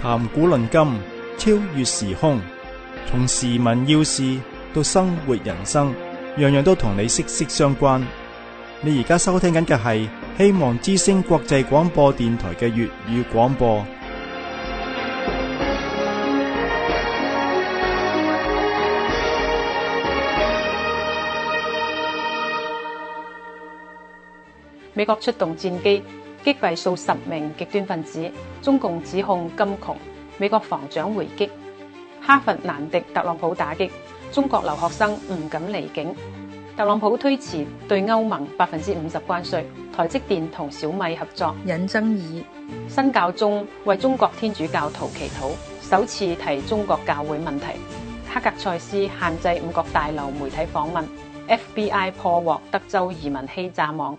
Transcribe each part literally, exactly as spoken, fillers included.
談古論今，超越時空，從時聞要事到生活人生，樣樣都同你息息相關。你而家收聽緊嘅係希望之聲國際廣播電台嘅粵語廣播。 美國出動戰機擊斃數十名極端分子，中共指控金窮，美國防長回擊，哈佛難敵特朗普打擊，中國留學生唔敢離境，特朗普推遲對歐盟百分之五十關稅，台積電同小米合作引爭議，新教宗為中國天主教徒祈禱，首次提中國教會問題，哈格塞斯限制五角大樓媒體訪問 ，F B I 破獲德州移民欺詐網。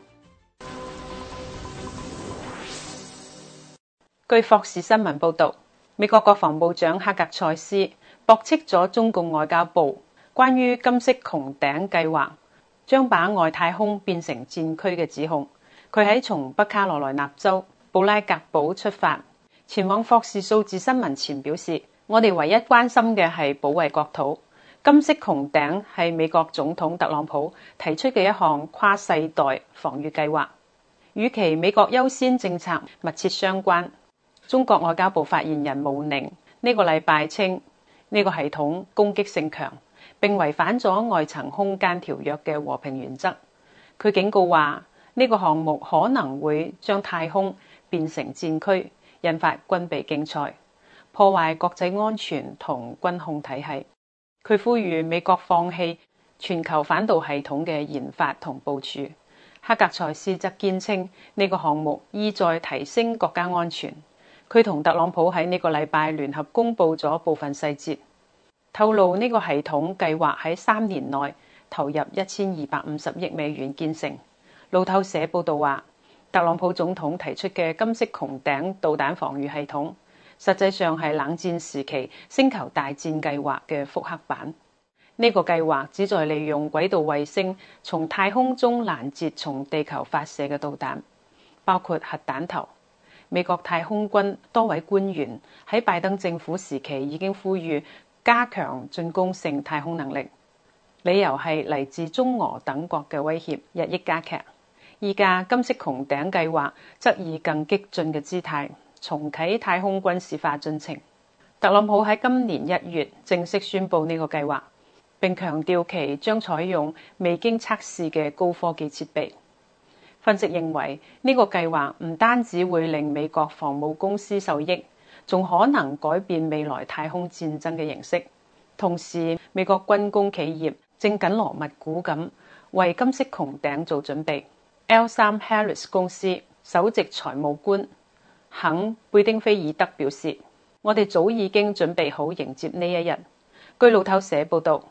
據霍士新聞報導，美國國防部長哈格塞斯駁斥咗中共外交部關於金色穹頂計劃將把外太空變成戰區嘅指控。佢喺從北卡羅來納州布拉格堡出發，前往霍士數字新聞前表示：我哋唯一關心嘅係保衛國土。金色穹頂係美國總統特朗普提出嘅一項跨世代防禦計劃，與其美國優先政策密切相關。中國外交部發言人毛寧呢個禮拜稱呢個系統攻擊性強，並違反咗外層空間條約嘅和平原則。佢警告話呢個項目可能會將太空變成戰區，引發軍備競賽，破壞國際安全同軍控體系。佢呼籲美國放棄全球反導系統嘅研發同部署。哈格塞斯則堅稱呢個項目意在提升國家安全。佢同特朗普喺呢個禮拜聯合公布咗部分細節，透露呢個系統計劃喺三年內投入一千二百五十億美元建成。路透社報道話，特朗普總統提出嘅金色穹頂導彈防禦系統，實際上係冷戰時期星球大戰計劃嘅複刻版。呢個計劃旨在利用軌道衛星從太空中攔截從地球發射嘅導彈，包括核彈頭。美國太空軍多位官員喺拜登政府時期已經呼籲加強進攻性太空能力，理由係嚟自中俄等國嘅威脅日益加劇。依家金色穹頂計劃則以更激進嘅姿態重啟太空軍事化進程。特朗普喺今年一月正式宣布呢個計劃，並強調其將採用未經測試嘅高科技設備。分析認為，呢個計劃唔單止會令美國防務公司受益，仲可能改變未來太空戰爭嘅形式。同時，美國軍工企業正緊鑼密鼓咁為金色穹頂做準備。L 三 Harris 公司首席財務官肯貝丁菲爾德表示：我哋早已經準備好迎接呢一日。據路透社報導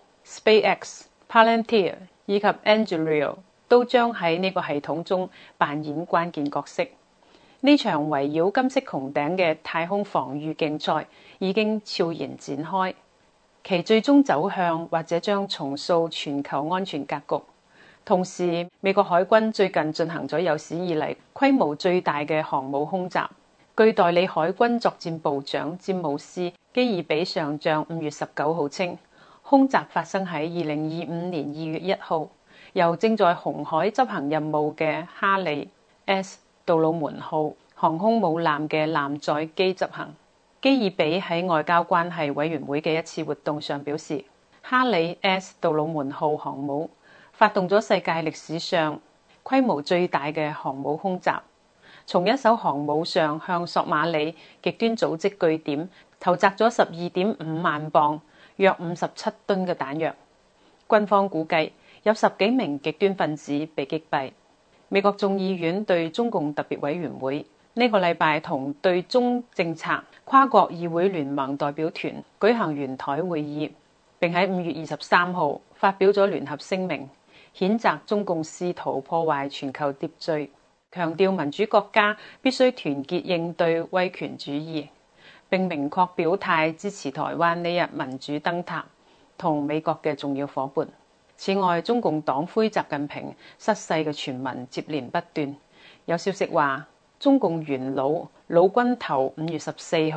，SpaceX、Palantir 以及 Anduril都將喺呢個系統中扮演關鍵角色。呢場圍繞金色穹頂嘅太空防禦競賽已經悄然展開，其最終走向或者將重塑全球安全格局。同時，美國海軍最近進行咗有史以嚟規模最大嘅航母空襲。據代理海軍作戰部長詹姆斯基爾比上將五月十九號稱，空襲發生喺二零二五年二月一號。由正在紅海執行任務嘅哈里 S 杜魯門號航空母艦嘅艦載機執行。基爾比喺外交關係委員會嘅一次活動上表示，哈里 S 杜魯門號航母發動咗世界歷史上規模最大嘅航母空襲，從一艘航母上向索馬里極端組織據點投擲咗十二點五萬磅約五十七噸嘅彈藥。軍方估計有十幾名極端分子被擊斃。美國眾議院對中共特別委員會呢個禮拜同對中政策跨國議會聯盟代表團舉行圓台會議，並喺五月二十三號發表咗聯合聲明，譴責中共試圖破壞全球秩序，強調民主國家必須團結應對威權主義，並明確表態支持台灣呢日民主燈塔同美國嘅重要夥伴。此外，中共黨魁習近平失勢嘅傳聞接連不斷，有消息話中共元老老軍頭五月十四號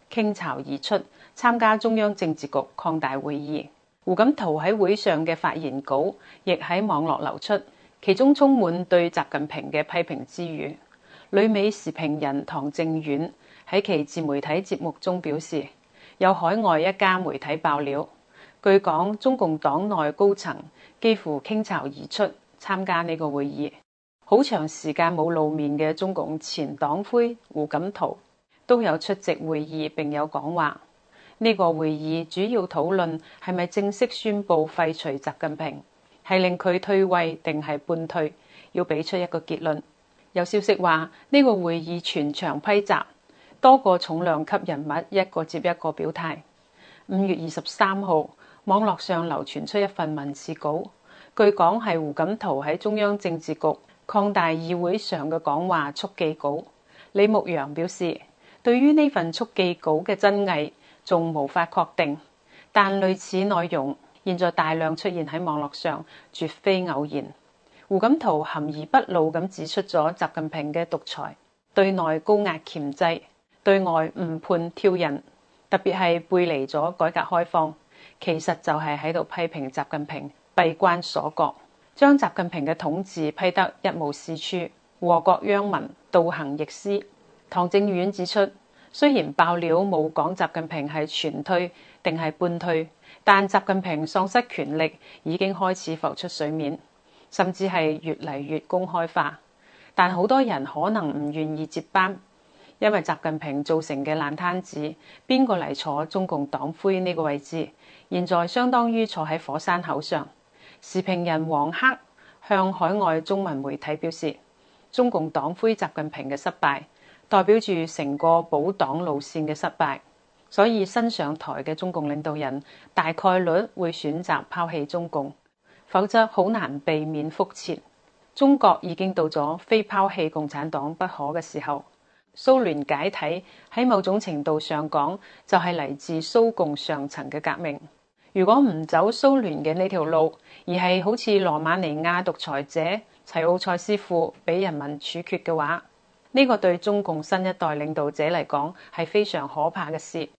傾巢而出，參加中央政治局擴大會議。胡錦濤喺會上嘅發言稿亦喺網絡流出，其中充滿對習近平嘅批評之語。旅美時評人唐正遠喺其自媒體節目中表示，有海外一家媒體爆料，據講中共黨內高層幾乎傾巢而出參加呢個會議。好長時間冇露面嘅中共前黨魁胡錦濤都有出席會議並有講話。呢個會議主要討論係咪正式宣布廢除習近平，係令佢退位定係半退，要俾出一個結論。有消息話呢個會議全場批閘，多個重量級人物一個接一個表態。五月二十三號，網絡上流傳出一份文字稿，據講係胡錦濤喺中央政治局擴大議會上嘅講話速記稿。李牧陽表示，對於呢份速記稿嘅真偽仲無法確定，但類似內容現在大量出現喺網絡上，絕非偶然。胡錦濤含而不露咁指出咗習近平嘅獨裁，對內高壓鉗制，對外誤判挑釁，特別係背離咗改革開放，其實就係喺度批評習近平閉關鎖國，將習近平嘅統治批得一無是處，禍國殃民，倒行逆施。唐正遠指出，雖然爆料冇講習近平係全退定係半退，但習近平喪失權力已經開始浮出水面，甚至係越嚟越公開化。但好多人可能唔願意接班，因為習近平造成嘅爛攤子，邊個嚟坐中共黨魁呢個位置？現在相當於坐喺火山口上。時評人黃克向海外中文媒體表示，中共黨魁習近平嘅失敗，代表住成個保黨路線嘅失敗，所以新上台嘅中共領導人大概率會選擇拋棄中共，否則好難避免覆轍。中國已經到咗非拋棄共產黨不可嘅時候。蘇聯解體喺某種程度上講，就係嚟自蘇共上層嘅革命。如果唔走蘇聯嘅呢條路，而係好似羅馬尼亞獨裁者齊奧塞斯庫俾人民處決嘅話，呢個對中共新一代領導者嚟講係非常可怕嘅事。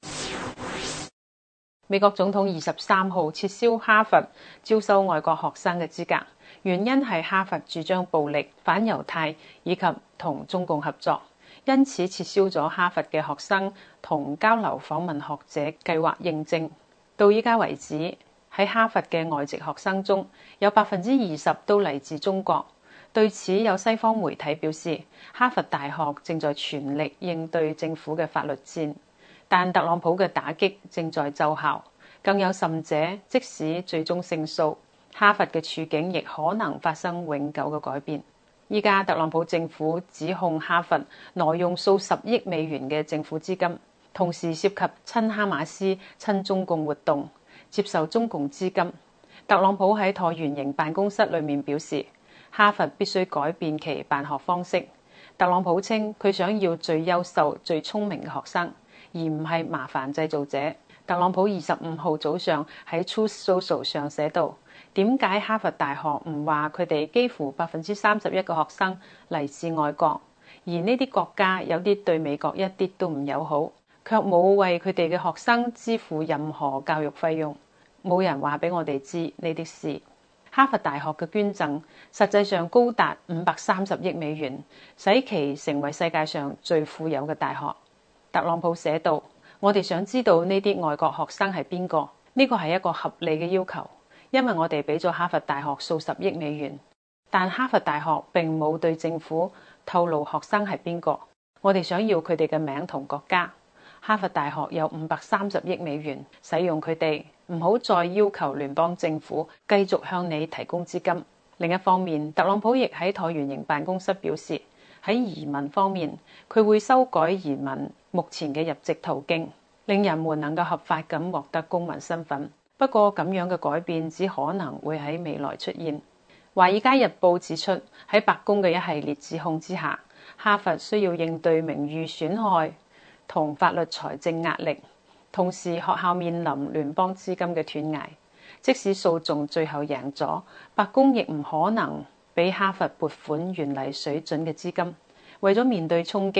美國總統二十三號撤銷哈佛招收外國學生嘅資格，原因係哈佛主張暴力、反猶太以及同中共合作，因此撤銷咗哈佛嘅學生同交流訪問學者計劃認證。到依家為止，喺哈佛嘅外籍學生中有百分之二十都嚟自中國。對此有西方媒體表示，哈佛大學正在全力應對政府嘅法律戰，但特朗普嘅打擊正在奏效。更有甚者，即使最終勝訴，哈佛嘅處境亦可能發生永久嘅改變。依家特朗普政府指控哈佛挪用數十億美元嘅政府資金，同時涉及親哈馬斯、親中共活動，接受中共資金。特朗普喺橢圓形辦公室裏面表示，哈佛必須改變其辦學方式。特朗普稱佢想要最優秀、最聰明嘅學生，而唔係麻煩製造者。特朗普二十五號早上喺 Truth Social 上寫道：點解哈佛大學唔話佢哋幾乎百分之三十一個學生嚟自外國，而呢啲國家有啲對美國一啲都唔友好，卻冇為佢哋嘅學生支付任何教育費用？冇人話俾我哋知呢啲事。哈佛大學嘅捐贈實際上高達五百三十億美元，使其成為世界上最富有嘅大學。特朗普寫道：我哋想知道呢啲外國學生係邊個？呢個係一個合理嘅要求，因為我哋俾咗哈佛大學數十億美元，但哈佛大學並冇對政府透露學生係邊個。我哋想要佢哋嘅名同國家。哈佛大學有五百三十億美元，使用佢哋，唔好再要求聯邦政府繼續向你提供資金。另一方面，特朗普亦喺橢圓形辦公室表示，喺移民方面，佢會修改移民目前嘅入籍途徑，令人們能夠合法咁獲得公民身份。不過咁樣嘅改變只可能會喺未來出現。華爾街日報指出，喺白宮嘅一系列指控之下，哈佛需要應對名譽損害同法律財政壓力，同時學校面臨聯邦資金嘅斷崖。即使訴訟最後贏咗，白宮亦唔可能俾哈佛撥款原嚟水準嘅資金。為咗面對衝擊，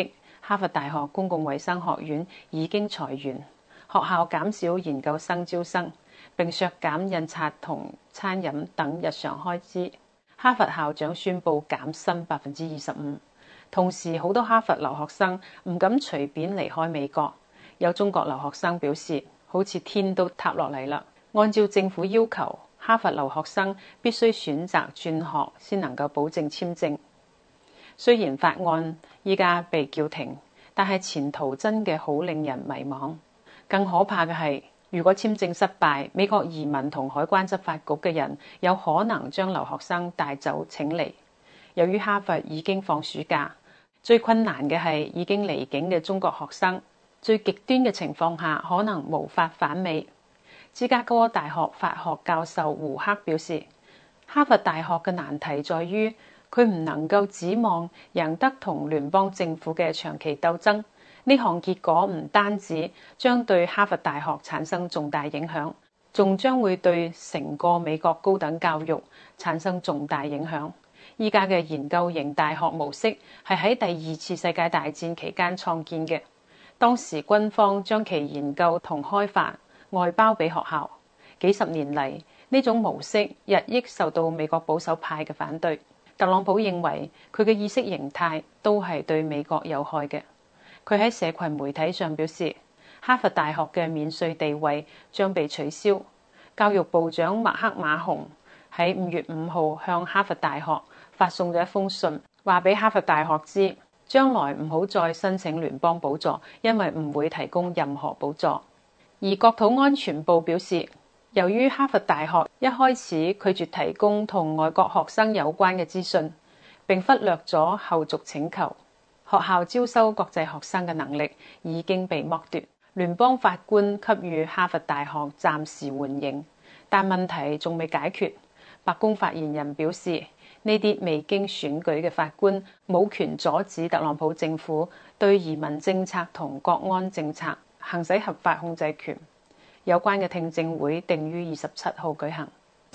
哈佛大學公共衛生學院已經裁員，學校減少研究生招生，並削減印刷同餐飲等日常開支。哈佛校長宣布減薪百分之二十五。同時，好多哈佛留學生唔敢隨便離開美國。有中國留學生表示，好似天都塌落嚟啦。按照政府要求，哈佛留學生必須選擇轉學先能夠保證簽證。雖然法案依家被叫停，但係前途真嘅好令人迷茫。更可怕嘅係，如果簽證失敗，美國移民同海關執法局嘅人有可能將留學生帶走請離。由於哈佛已經放暑假，最困難嘅係已經離境嘅中國學生。最極端嘅情況下，可能無法返美。芝加哥大學法學教授胡克表示，哈佛大學嘅難題在於佢唔能夠指望贏得同聯邦政府嘅長期鬥爭。呢項結果唔單止將對哈佛大學產生重大影響，仲將會對成個美國高等教育產生重大影響。依家嘅研究型大學模式係喺第二次世界大戰期間創建嘅。當時軍方將其研究同開發外包俾學校，幾十年嚟呢種模式日益受到美國保守派嘅反對。特朗普認為佢嘅意識形態都係對美國有害嘅。佢喺社群媒體上表示，哈佛大學嘅免稅地位將被取消。教育部長麥克馬洪喺五月五號向哈佛大學發送咗一封信，話俾哈佛大學知，將來唔好再申請聯邦補助，因為唔會提供任何補助。而國土安全部表示，由於哈佛大學一開始拒絕提供同外國學生有關嘅資訊，並忽略咗後續請求，學校招收國際學生嘅能力已經被剝奪。聯邦法官給予哈佛大學暫時緩刑，但問題仲未解決。白宮發言人表示，呢啲未經選舉嘅法官冇權阻止特朗普政府對移民政策同國安政策行使合法控制權。有關嘅聽證會定於二十七號舉行。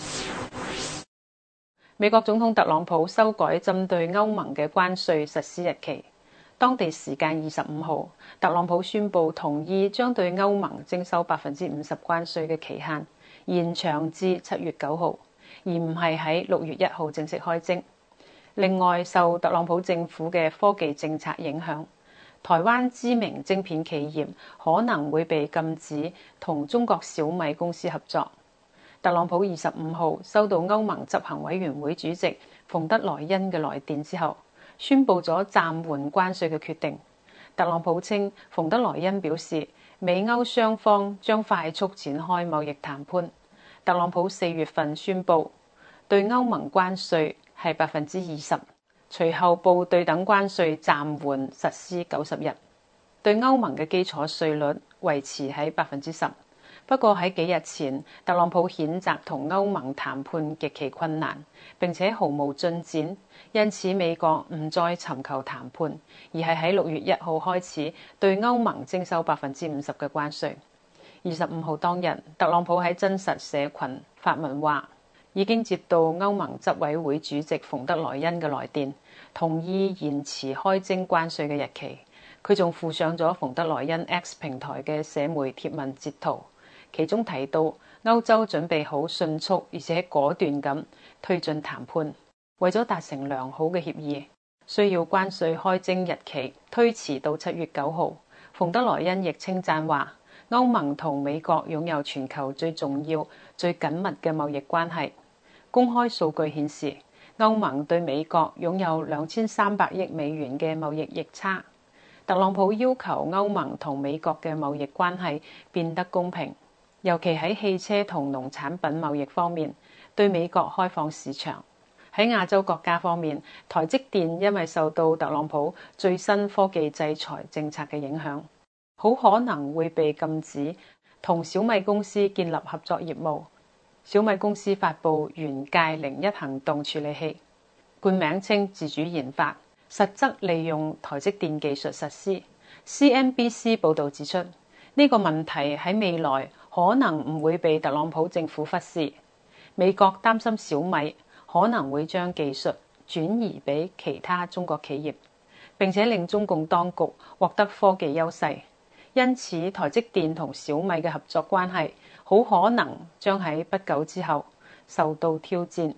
美國總統特朗普修改針對歐盟嘅關稅實施日期。當地時間二十五號，特朗普宣布同意將對歐盟徵收百分之五十關稅嘅期限延長至七月九號，而唔係喺六月一號正式開徵。另外，受特朗普政府嘅科技政策影響，台灣知名晶片企業可能會被禁止同中國小米公司合作。特朗普二十五號收到歐盟執行委員會主席馮德萊恩嘅來電之後，宣布咗暫緩關稅嘅決定。特朗普稱，馮德萊恩表示，美歐雙方將快速展開貿易談判。特朗普四月份宣布對歐盟關稅係百分之二十，隨後報對等關稅暫緩實施九十日，對歐盟嘅基礎稅率維持喺百分之十。不過喺幾日前，特朗普譴責同歐盟談判極其困難，並且毫無進展，因此美國唔再尋求談判，而係喺六月一號開始對歐盟徵收百分之五十嘅關稅。二十五號當日，特朗普喺真實社群發文話，已經接到歐盟執委會主席馮德萊恩嘅來電，同意延遲開徵關稅嘅日期。佢仲附上咗馮德萊恩 X 平台嘅社媒貼文截圖。其中提到，歐洲準備好迅速而且果斷咁推進談判，為咗達成良好嘅協議，需要關稅開徵日期推遲到七月九號。馮德萊恩亦稱讚話，歐盟同美國擁有全球最重要、最緊密嘅貿易關係。公開數據顯示，歐盟對美國擁有兩千三百億美元嘅貿易逆差。特朗普要求歐盟同美國嘅貿易關係變得公平。尤其喺汽車同農產品貿易方面，對美國開放市場。喺亞洲國家方面，台積電因為受到特朗普最新科技制裁政策嘅影響，好可能會被禁止同小米公司建立合作業務。小米公司發布元界零一行動處理器，冠名稱自主研發，實則利用台積電技術實施。C N B C 報導指出，呢、這個問題喺未來可能唔會被特朗普政府忽視。美國擔心小米可能會將技術轉移俾其他中國企業。 並且令中共當局獲得科技優勢。因此，台積電同小米嘅合作關係好可能將喺不久之後受到挑戰。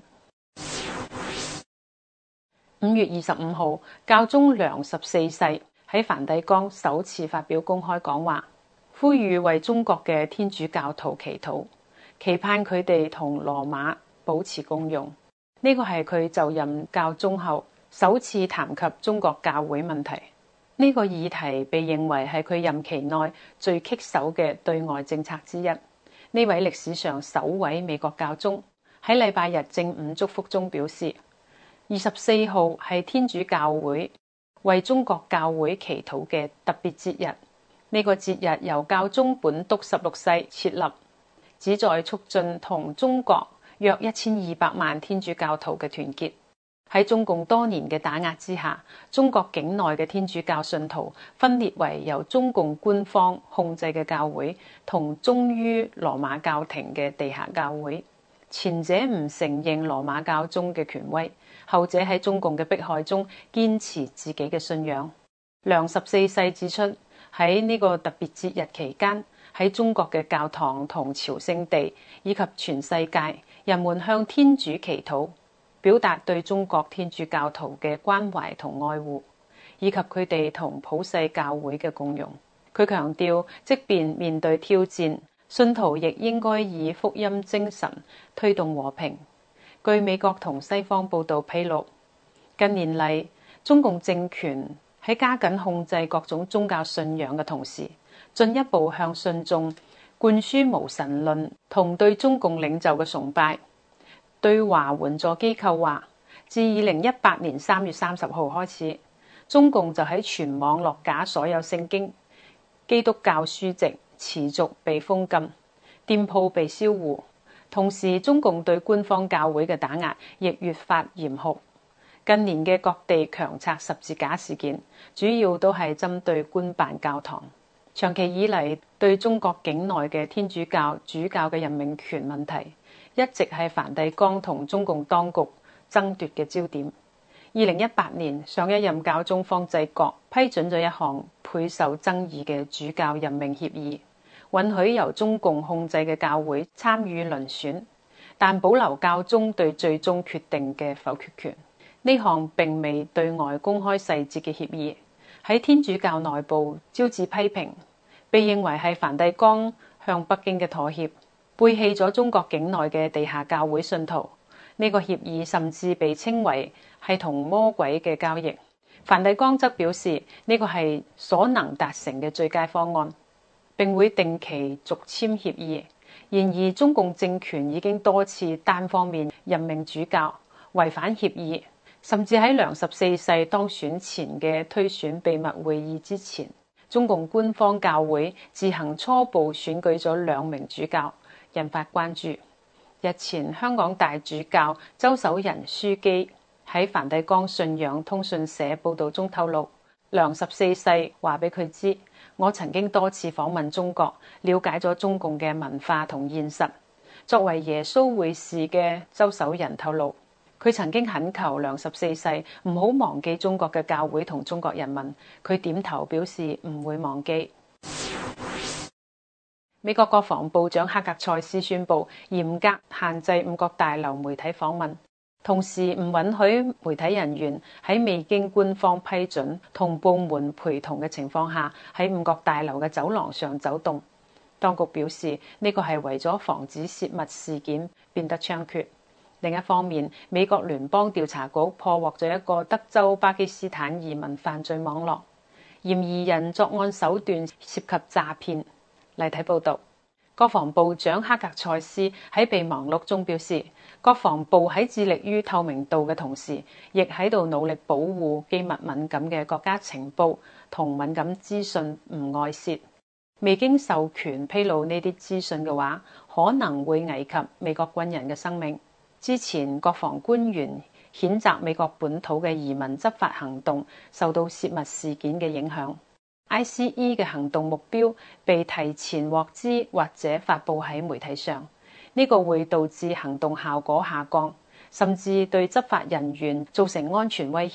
五月二十五號，教宗良十四世喺梵蒂岡首次發表公開講話，呼籲為中國嘅天主教徒祈禱，期盼佢哋同羅馬保持共融。呢個係佢就任教宗後首次談及中國教會問題。呢個議題被認為係佢任期內最棘手嘅對外政策之一。呢位歷史上首位美國教宗喺禮拜日正午祝福中表示，二十四號係天主教會為中國教會祈禱嘅特別節日。呢個節日由教宗本篤十六世設立，旨在促進同中國約一千二百萬天主教徒嘅團結。喺中共多年嘅打壓之下，中國境內嘅天主教信徒分裂為由中共官方控制嘅教會同忠於羅馬教廷嘅地下教會。前者唔承認羅馬教宗嘅權威，後者喺中共嘅迫害中堅持自己嘅信仰。良十四世指出，喺呢個特別節日期間，喺中國嘅教堂同朝聖地以及全世界，人們向天主祈禱，表達對中國天主教徒嘅關懷同愛護，以及佢哋同普世教會嘅共融。佢強調，即便面對挑戰，信徒亦應該以福音精神推動和平。據美國同西方報道披露，近年嚟中共政權喺加緊控制各種宗教信仰嘅同時，進一步向信眾灌輸無神論同對中共領袖嘅崇拜。對華援助機構話，自二零一八年三月三十號開始，中共就喺全網落架所有聖經、基督教書籍，持續被封禁，店鋪被銷戶。同時，中共對官方教會嘅打壓亦越發嚴酷。近年嘅各地強拆十字架事件，主要都係針對官辦教堂。長期以嚟，對中國境內嘅天主教主教嘅任命權問題，一直係梵蒂岡同中共當局爭奪嘅焦點。二零一八年，上一任教宗方濟各批准咗一項倍受爭議嘅主教任命協議，允許由中共控制嘅教會參與遴選，但保留教宗對最終決定嘅否決權。呢項並未對外公開細節嘅協議，喺天主教內部招致批評，被認為係梵蒂岡向北京嘅妥協，背棄咗中國境內嘅地下教會信徒。呢個協議甚至被稱為係同魔鬼嘅交易。梵蒂岡則表示呢個係所能達成嘅最佳方案，並會定期續簽協議。然而，中共政權已經多次單方面任命主教，違反協議，甚至喺良十四世當選前嘅推選秘密會議之前，中共官方教會自行初步選舉咗兩名主教，引發關注。日前，香港大主教周守仁樞機喺梵蒂岡信仰通訊社報道中透露，良十四世話俾佢知，我曾經多次訪問中國，了解咗中共嘅文化同現實。作為耶穌會士嘅周守仁透露，佢曾經懇求良十四世唔好忘記中國嘅教會同中國人民，佢點頭表示唔會忘記。美國國防部長哈格塞斯宣布嚴格限制五角大樓媒體訪問，同時唔允許媒體人員喺未經官方批准同部門陪同嘅情況下喺五角大樓嘅走廊上走動。當局表示呢個係為咗防止洩密事件變得猖獗。另一方面，美國聯邦調查局破獲咗一個德州巴基斯坦移民犯罪網絡，嫌疑人作案手段涉及詐騙。例睇報道，國防部長哈格塞斯喺備忘錄中表示，國防部喺致力於透明度嘅同時，亦喺度努力保護機密敏感嘅國家情報同敏感資訊唔外泄。未經授權披露呢啲資訊嘅話，可能會危及美國軍人嘅生命。之前國防官員譴責美國本土嘅移民執法行動受到洩密事件嘅影響。I C E 嘅行動目標被提前獲知或者發布喺媒體上，呢個會導致行動效果下降，甚至對執法人員造成安全威脅。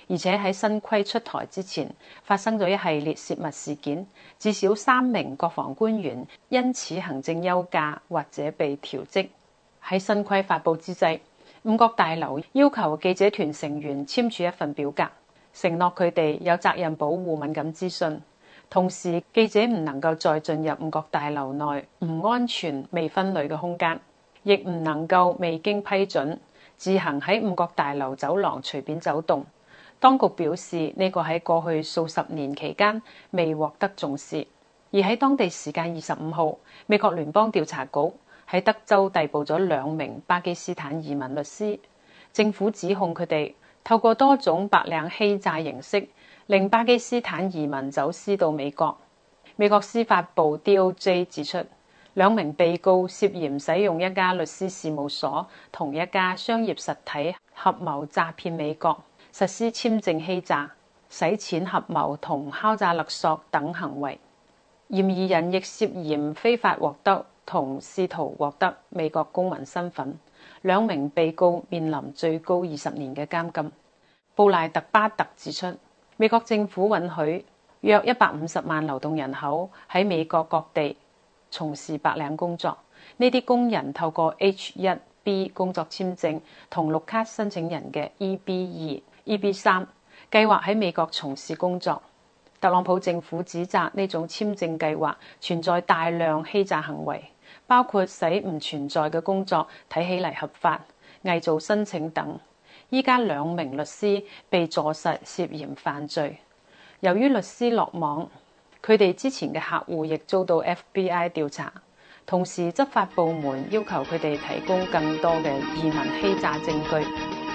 而且喺新規出台之前，發生咗一系列洩密事件，至少三名國防官員因此行政休假或者被調職。喺新規發布之際，五角大樓要求記者團成員簽署一份表格，承諾佢哋有責任保護敏感資訊。同時，記者唔能夠再進入五角大樓內唔安全、未分類嘅空間，亦唔能夠未經批准自行喺五角大樓走廊隨便走動。當局表示，呢個喺過去數十年期間未獲得重視。而喺當地時間二十五號，美國聯邦調查局喺德州逮捕咗兩名巴基斯坦移民律師。政府指控佢哋透過多種白領欺詐形式，令巴基斯坦移民走私到美國。美國司法部 D O J 指出，兩名被告涉嫌使用一家律師事務所同一家商業實體合謀詐騙美國，實施簽證欺詐、洗錢合謀同敲詐勒索等行為。嫌疑人亦涉嫌非法獲得同試圖獲得美國公民身份。兩名被告面臨最高二十年嘅監禁。布賴特巴特指出，美國政府允許約一百五十萬流動人口喺美國各地從事白領工作。呢啲工人透過 H 一 B 工作簽證同綠卡申請人嘅 E B 二、E B 三計劃喺美國從事工作。特朗普政府指責呢種簽證計劃存在大量欺詐行為，包括使唔存在嘅工作睇起嚟合法、偽造申請等。依家兩名律師被坐實涉嫌犯罪。由於律師落網，佢哋之前嘅客戶亦遭到 F B I 調查，同時執法部門要求佢哋提供更多嘅移民欺詐證據。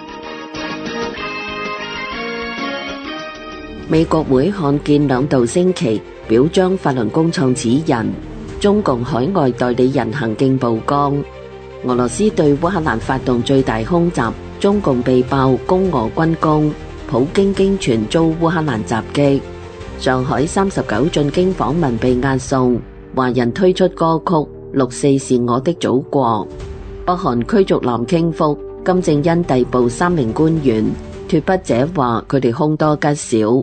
美國會看見兩度星期表彰法輪功創始人，中共海外代理人行徑曝光。俄羅斯對烏克蘭發動最大空襲，中共被爆攻俄軍工，普京經傳遭烏克蘭襲擊。上海三十九進京訪問被押送，華人推出歌曲《六四是我的祖國》。北韓驅逐南京復，金正恩逮捕三名官員，脫北者話佢哋凶多吉少。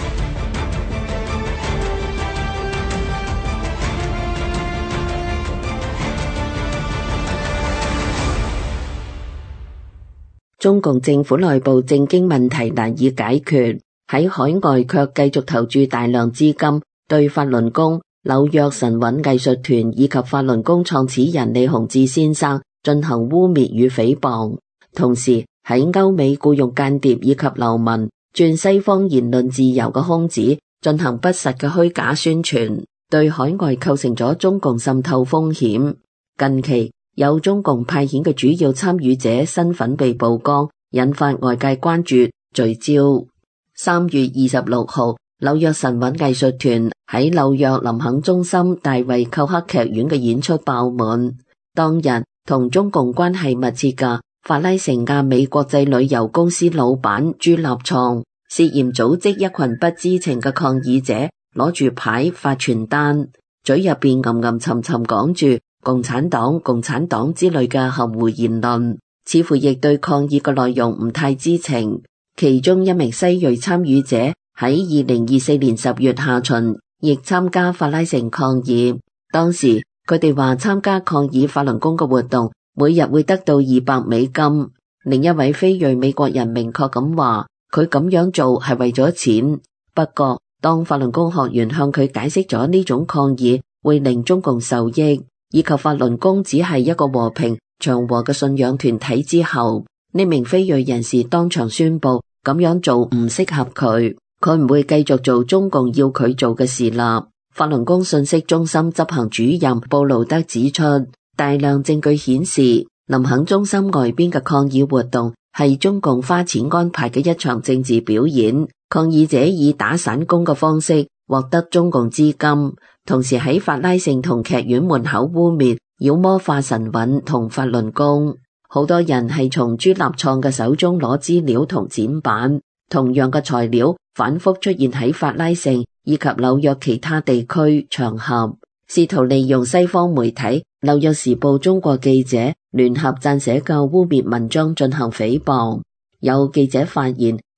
中共政府內部政經問題難以解決，喺海外卻繼續投注大量資金，對法輪功、紐約神韻藝術團以及法輪功創始人李洪志先生進行污衊與誹謗，同時喺歐美僱用間諜以及流民，鑽西方言論自由嘅空子，進行不實嘅虛假宣傳，對海外構成咗中共滲透風險。近期有中共派遣嘅主要參與者身份被曝光，引發外界關注。聚焦三月二十六號，紐約神韻藝術團喺紐約林肯中心大衛寇克劇院嘅演出爆滿。當日同中共關係密切嘅法拉盛亞美國際旅遊公司老闆朱立創涉嫌組織一群不知情嘅抗議者，攞住牌發傳單，嘴入邊吟吟沉沉講住共產黨、共產黨之類嘅含糊言論，似乎亦對抗議嘅內容唔太知情。其中一名西裔參與者喺二零二四年十月下旬亦參加法拉盛抗議，當時佢哋話參加抗議法輪功嘅活動每日會得到二百美金。另一位非裔美國人明確咁話，佢咁樣做係為咗錢。不過當法輪功學員向佢解釋咗呢種抗議會令中共受益，以及法輪功只係一個和平祥和嘅信仰團體之後，呢名非裔人士當場宣布咁樣做唔適合佢，佢唔會繼續做中共要佢做嘅事啦。法輪功信息中心執行主任布魯德指出，大量證據顯示林肯中心外邊嘅抗議活動係中共花錢安排嘅一場政治表演，抗議者以打散工嘅方式獲得中共資金，同時喺法拉盛同劇院門口污衊妖魔化神韻同法輪功。好多人係從朱立創嘅手中攞資料同展板，同樣嘅材料反覆出現喺法拉盛以及紐約其他地區場合，試圖利用西方媒體紐約時報中國記者聯合撰寫嘅污衊文章進行誹謗。有記者發現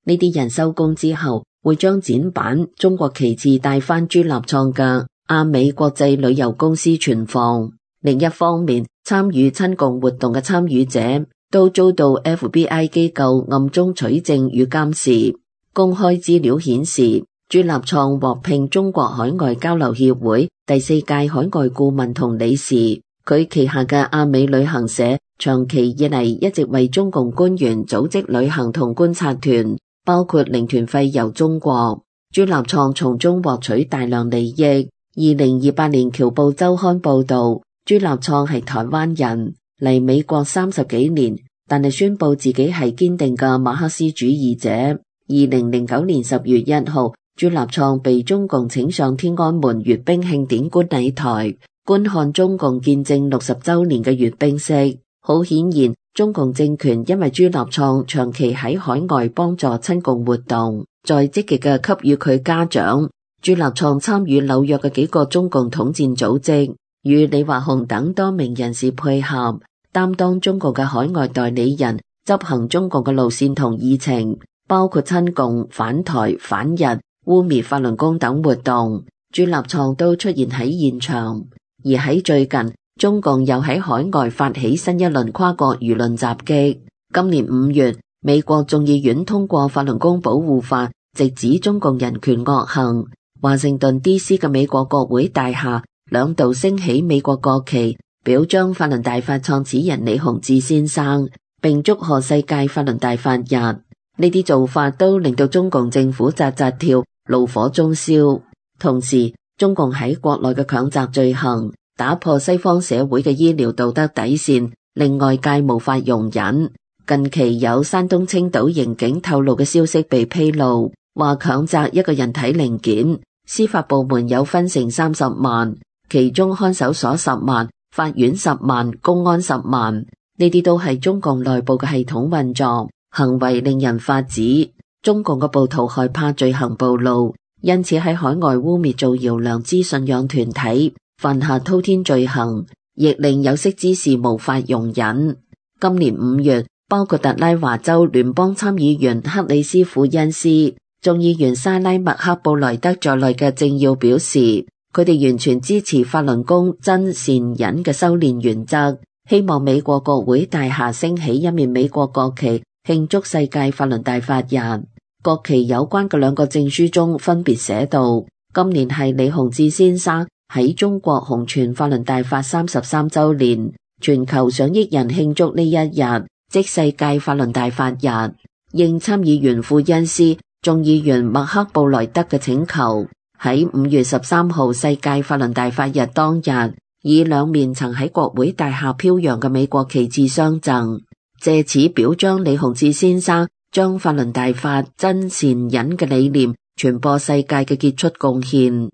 呢啲人收工之後會將展板中國旗幟帶返朱立創嘅亞美國際旅遊公司存放。另一方面，參與親共活動嘅參與者都遭到 F B I 機構暗中取證與監視。公開資料顯示，朱立創獲聘中國海外交流協會第四屆海外顧問同理事，佢旗下嘅亞美旅行社長期以嚟一直為中共官員組織旅行同觀察團，包括領團費遊中國。朱立創從中獲取大量利益。二零二八年僑報週刊報道，朱立創係台灣人，嚟美國三十幾年，但係宣布自己係堅定嘅馬克思主義者。二零零九年十月一號，朱立創被中共請上天安門閱兵慶典觀禮台，觀看中共建政六十週年嘅閱兵式。好顯然，中共政權因為朱立創長期喺海外幫助親共活動，再積極嘅給予佢嘉獎。朱立創參與紐約嘅幾個中共統戰組織，與李華雄等多名人士配合，擔當中共嘅海外代理人，執行中共嘅路線同議程，包括親共、反台、反日、污衊法輪功等活動。朱立創都出現喺現場。而喺最近，中共又喺海外發起新一輪跨國輿論襲擊。今年五月，美國眾議院通過法輪功保護法，直指中共人權惡行。華盛頓 D C 嘅美國國會大廈兩度升起美國國旗，表彰法輪大法創始人李洪志先生，並祝賀世界法輪大法日。呢啲做法都令到中共政府扎扎跳，怒火中燒。同時，中共喺國內嘅強襲罪行，打破西方社會嘅醫療道德底線，令外界無法容忍。近期有山東青島刑警透露嘅消息被披露，話強摘一個人體零件，司法部門有分成三十萬，其中看守所十萬，法院十萬，公安十萬。呢啲都係中共內部嘅系統運作，行為令人髮指。中共嘅暴徒害怕罪行暴露，因此喺海外污衊造謠良知信仰團體，犯下滔天罪行，亦令有識之士無法容忍。今年五月，包括特拉華州聯邦參議員克里斯庫恩斯、眾議員沙拉麥克布萊德在內嘅政要表示，佢哋完全支持法輪功真善忍嘅修煉原則，希望美國國會大廈升起一面美國國旗，慶祝世界法輪大法日。國旗有關嘅兩個證書中分別寫道，今年係李洪志先生喺中國弘傳法輪大法三十三週年，全球上億人慶祝呢一日，即世界法輪大法日。應參議員庫恩斯、眾議員麥克布萊德嘅請求，喺五月十三號世界法輪大法日當日，以兩面曾喺國會大廈飄揚嘅美國旗幟相贈，借此表彰李洪志先生將法輪大法真善忍嘅理念傳播世界嘅傑出貢獻。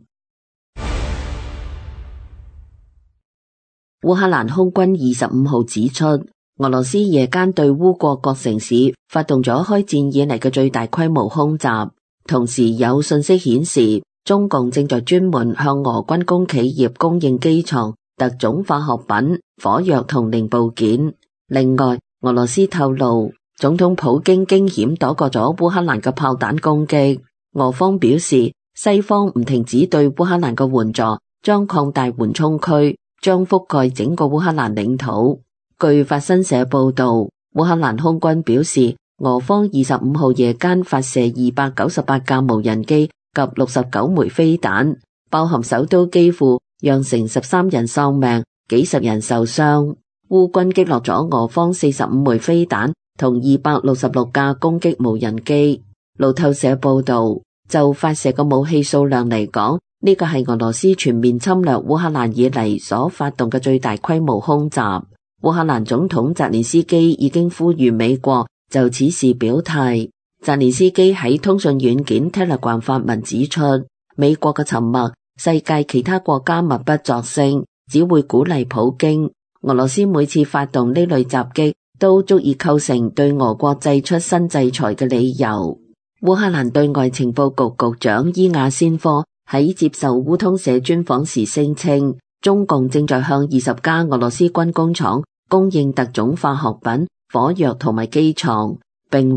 烏克蘭空軍二十五號指出，俄羅斯夜間對烏國各城市發動咗開戰以嚟嘅最大規模空襲，同時有信息顯示，中共正在專門向俄軍工企業供應機床、特種化學品、火藥同零部件。另外，俄羅斯透露，總統普京驚險躲過咗烏克蘭嘅炮彈攻擊。俄方表示，西方唔停止對烏克蘭嘅援助，將擴大緩衝區，將覆蓋整個烏克蘭領土。據法新社報道，烏克蘭空軍表示，俄方二十五號夜間發射二百九十八架無人機及六十九枚飛彈，包含首都基輔，釀成十三人喪命，幾十人受傷。烏軍擊落咗俄方四十五枚飛彈同二百六十六架攻擊無人機。路透社報道，就發射嘅武器數量嚟講，呢個係俄羅斯全面侵略烏克蘭以嚟所發動嘅最大規模空襲。烏克蘭總統澤連斯基已經呼籲美國就此事表態。澤連斯基喺通訊軟件 Telegram 發文指出，美國嘅沉默，世界其他國家默不作聲，只會鼓勵普京。俄羅斯每次發動呢類襲擊，都足以構成對俄國祭出新制裁嘅理由。烏克蘭對外情報局局長伊亞先科喺接受烏通社專訪時聲稱，中共正在向二十家俄羅斯軍工廠供應特種化學品、火藥同埋機床，並話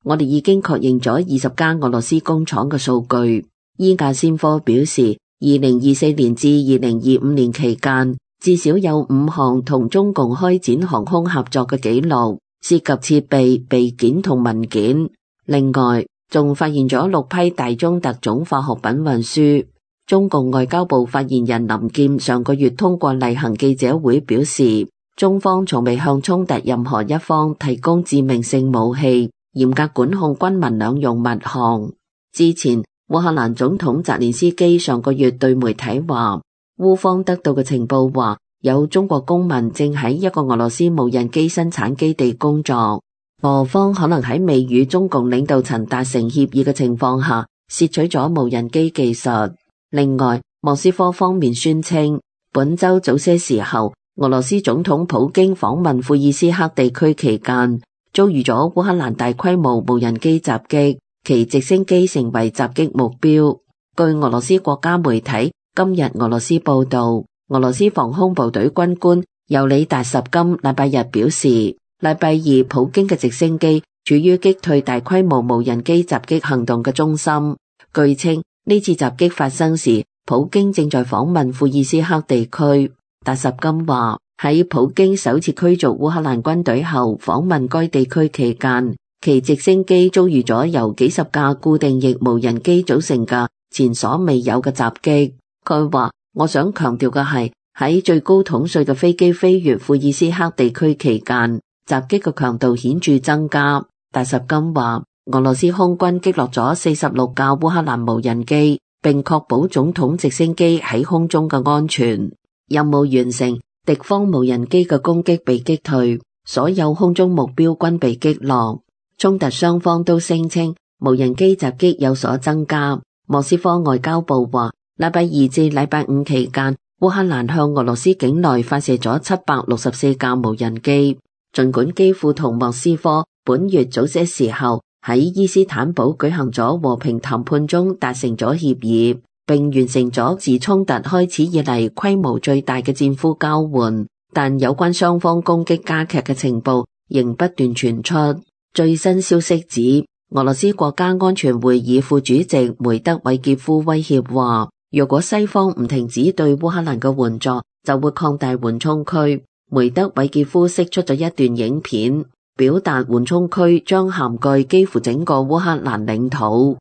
我哋已經確認咗二十間俄羅斯工廠嘅數據。伊亞先科表示，二零二四年至二零二五年期間，至少有五項同中共開展航空合作嘅記錄，涉及設備、備件同文件。另外，仲發現咗六批大宗特種化學品運輸。中共外交部發言人林劍上個月通過例行記者會表示，中方從未向衝突任何一方提供致命性武器，嚴格管控軍民兩用物項。之前，烏克蘭總統澤連斯基上個月對媒體話，烏方得到嘅情報話，有中國公民正喺一個俄羅斯無人機生產基地工作，俄方可能喺未與中共領導層達成協議嘅情況下，竊取咗無人機技術。另外，莫斯科方面宣稱，本周早些時候，俄羅斯總統普京訪問庫爾斯克地區期間，遭遇咗烏克蘭大規模無人機襲擊，其直升機成為襲擊目標。據俄羅斯國家媒體今日俄羅斯報道，俄羅斯防空部隊軍官尤里達什金禮拜日表示，禮拜二普京嘅直升機處於擊退大規模無人機襲擊行動嘅中心。據稱，呢次襲擊發生時，普京正在訪問庫爾斯克地區。達什金話，喺普京首次驅逐烏克蘭軍隊後訪問該地區期間，其直升機遭遇咗由幾十架固定翼無人機組成嘅前所未有嘅襲擊。佢話，我想強調嘅係，喺最高統帥嘅飛機飛越庫爾斯克地區期間，襲擊嘅強度顯著增加。達什金話，俄羅斯空軍擊落咗四十六架烏克蘭無人機，並確保總統直升機喺空中嘅安全。任務完成，敵方無人機嘅攻擊被擊退，所有空中目標均被擊落。衝突雙方都聲稱無人機襲擊有所增加。莫斯科外交部話，禮拜二至禮拜五期間，烏克蘭向俄羅斯境內發射咗七百六十四架無人機。儘管基輔同莫斯科本月早些時候喺伊斯坦堡舉行咗和平談判中達成咗協議，並完成咗自衝突開始以嚟規模最大嘅戰俘交換，但有關雙方攻擊加劇嘅情報仍不斷傳出。最新消息指，俄羅斯國家安全會議副主席梅德韋傑夫威脅話，若果西方唔停止對烏克蘭嘅援助，就會擴大緩衝區。梅德韋傑夫釋出咗一段影片，表達緩衝區將涵蓋幾乎整個烏克蘭領土。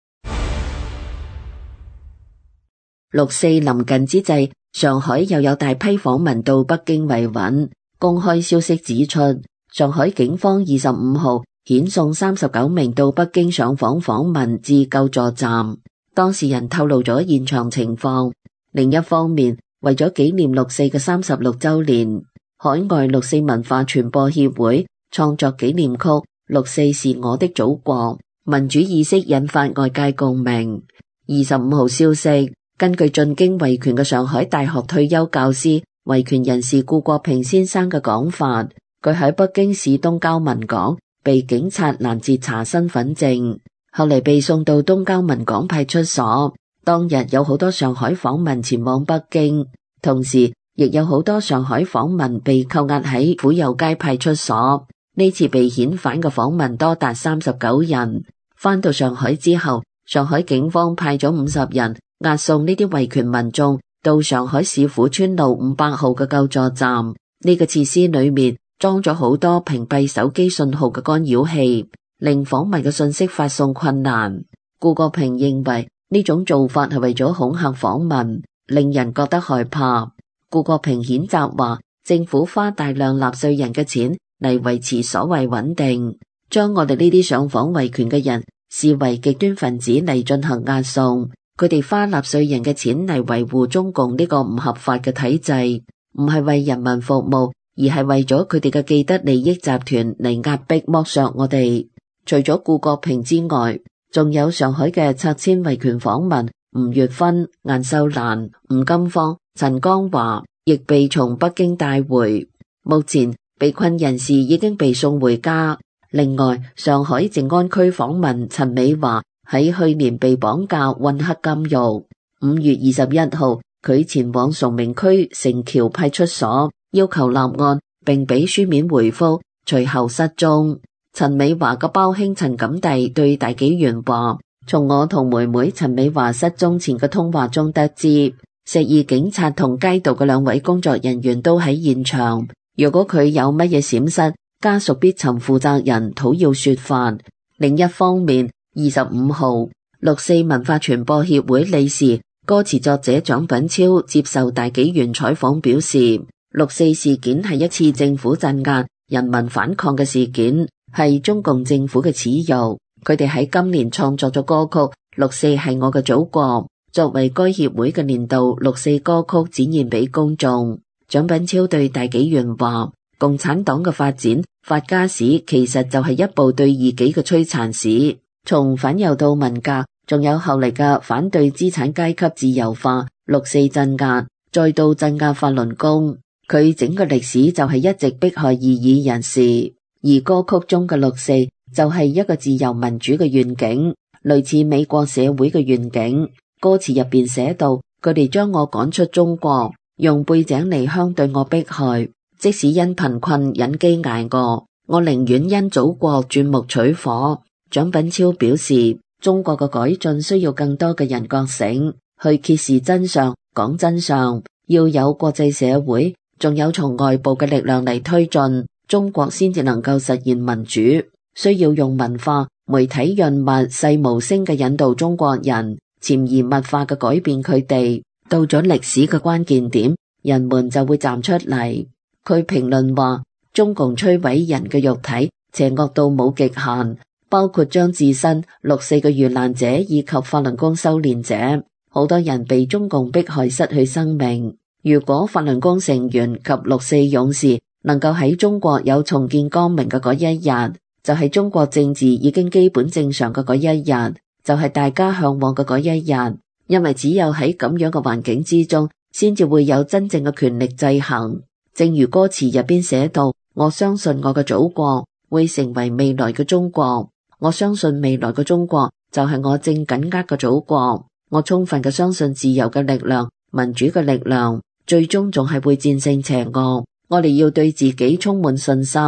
六四臨近之際，上海又有大批訪民到北京維穩。公開消息指出，上海警方二十五號遣送三十九名到北京上訪訪民至救助站。當事人透露咗現場情況。另一方面，為咗紀念六四嘅三十六週年，海外六四文化傳播協會創作紀念曲《六四是我的祖國》，民主意識引發外界共鳴。二十五號消息，根據進京維權嘅上海大學退休教師、維權人士顧國平先生嘅講法，佢喺北京市東交民港被警察攔截查身份證，後嚟被送到東交民港派出所。當日有好多上海訪民前往北京，同時亦有好多上海訪民被扣押喺府右街派出所。呢次被遣返嘅訪民多達三十九人。返到上海之後，上海警方派咗五十人押送呢啲維權民眾到上海市府村路五百號嘅救助站。呢個設施裏面裝咗好多屏蔽手機信號嘅干擾器，令訪民嘅信息發送困難。顧國平認為呢種做法係為咗恐嚇訪民，令人覺得害怕。顧國平譴責話，政府花大量納稅人嘅錢嚟維持所謂穩定，將我哋呢啲上訪維權嘅人視為極端分子嚟進行押送。佢哋花納稅人嘅錢嚟維護中共呢個唔合法嘅體制，唔係為人民服務，而係為咗佢哋嘅既得利益集團嚟壓迫剝削我哋。除咗顧國平之外，仲有上海嘅拆遷維權訪民吳月芬、顏秀蘭、吳金芳、陳江華亦被從北京帶回。目前被困人士已經被送回家。另外，上海靜安區訪民陳美華喺去年被綁架混黑監獄。五月二十一號，佢前往崇明區城橋派出所要求立案，並俾書面回覆，隨後失蹤。 陳美華嘅胞兄陳錦第對大紀元話：從我同妹妹陳美華失蹤前嘅通話中得知，石二警察同街道嘅兩位工作人員都喺現場。如果佢有乜嘢閃失，家屬必尋負責人討要說法。另一方面，二十五號，六四文化傳播協會理事、歌詞作者蔣品超接受大紀元採訪表示，六四事件係一次政府鎮壓人民反抗嘅事件，係中共政府嘅恥辱。佢哋喺今年創作咗歌曲《六四係我嘅祖國》，作為該協會嘅年度六四歌曲展現俾公眾。蔣品超對大紀元話：共產黨嘅發展發家史其實就係一部對異己嘅摧殘史，從反右到文革，仲有後嚟嘅反對資產階級自由化、六四鎮壓，再到鎮壓法輪功，佢整個歷史就係一直迫害異議人士。而歌曲中嘅六四就係一個自由民主嘅願景，類似美國社會嘅願景。歌詞入邊寫到，佢哋將我趕出中國，用背井離鄉對我迫害，即使因貧困忍飢挨餓，我寧願因祖國鑽木取火。蔣品超表示，中國嘅改進需要更多嘅人覺醒，去揭示真相，講真相，要有國際社會，仲有從外部嘅力量嚟推進，中國先至能夠實現民主。需要用文化、媒體潤物、細無聲嘅引導中國人，潛移默化嘅改變佢哋。到咗歷史嘅關鍵點，人們就會站出嚟。佢評論話，中共摧毀人嘅肉體，邪惡到冇極限，包括將自身六四嘅遇難者以及法輪功修煉者，好多人被中共迫害失去生命。如果法輪功成員及六四勇士能夠喺中國有重見光明嘅嗰一日，就係中國政治已經基本正常嘅嗰一日，就係大家向往嘅嗰一日。因為只有喺咁樣嘅環境之中，先至會有真正嘅權力制衡。正如歌詞入邊寫到，我相信我嘅祖國會成為未來嘅中國，我相信未來嘅中國就係我正緊握嘅祖國。我充分嘅相信自由嘅力量、民主嘅力量，最終仲係會戰勝邪惡。我哋要對自己充滿信心。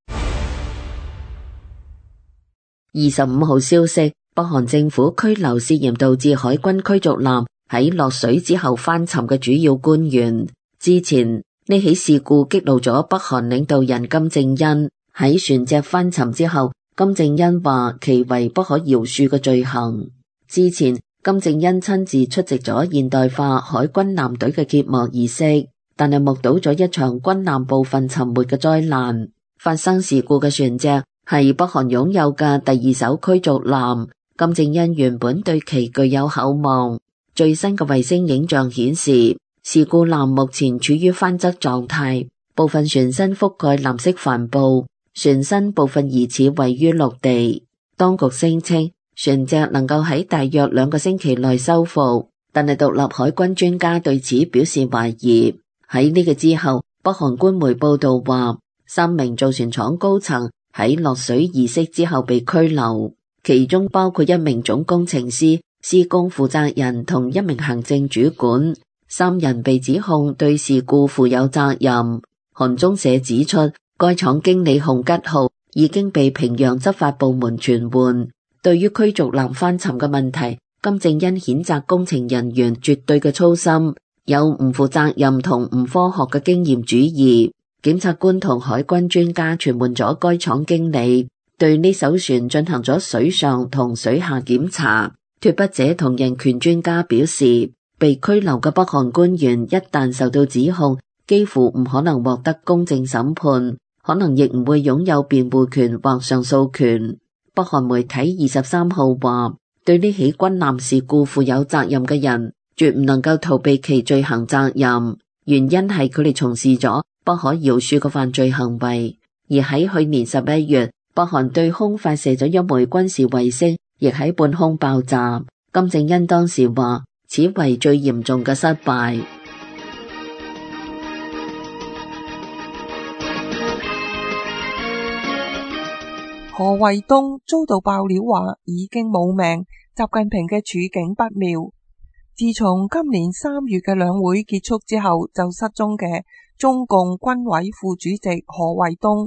二十五號消息，北韓政府拘留涉嫌導致海軍驅逐艦喺落水之後翻沉嘅主要官員。之前呢起事故激怒咗北韓領導人金正恩。喺船隻翻沉之後，金正恩話其為不可饒恕嘅罪行。之前金正恩親自出席咗現代化海軍艦隊嘅揭幕儀式，但係目睹咗一場軍艦部分沉沒嘅災難。發生事故嘅船隻係北韓擁有嘅第二艘驅逐艦。金正恩原本對其具有厚望。最新嘅衛星影像顯示，事故艦目前處於翻側狀態，部分船身覆蓋藍色帆布，船身部分疑似位於陸地。當局聲稱船隻能夠喺大約兩個星期內修復，但係獨立海軍專家對此表示懷疑。喺呢個之後，北韓官媒報道話，三名造船廠高層喺落水儀式之後被拘留，其中包括一名總工程師、施工負責人同一名行政主管，三人被指控對事故負有責任。韓中社指出，該廠經理洪吉浩已經被平壤執法部門傳喚。對於驅逐艦翻沉嘅問題，金正恩譴責工程人員絕對嘅粗心，有唔負責任同唔科學嘅經驗主義。檢察官同海軍專家傳喚咗該廠經理，對呢艘船進行咗水上同水下檢查。脫北者同人權專家表示，被拘留嘅北韓官員一旦受到指控，幾乎唔可能獲得公正審判，可能亦唔會擁有辯護權或上訴權。北韓媒體二十三號話，對呢起軍艦事故負有責任嘅人，絕唔能夠逃避其罪行責任，原因係佢哋從事咗不可饒恕嘅犯罪行為。而喺去年十一月，北韓對空發射咗一枚軍事衛星，亦喺半空爆炸。金正恩當時話，此為最嚴重嘅失敗。 何衛東遭到爆料話已經冇命，習近平嘅處境不妙。自從今年三月嘅兩會結束之後就失蹤嘅中共軍委副主席何衛東，